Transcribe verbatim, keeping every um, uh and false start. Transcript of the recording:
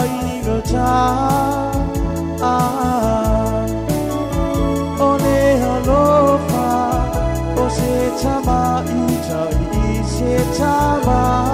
ingota ah ole halofa o se chama ita i se chama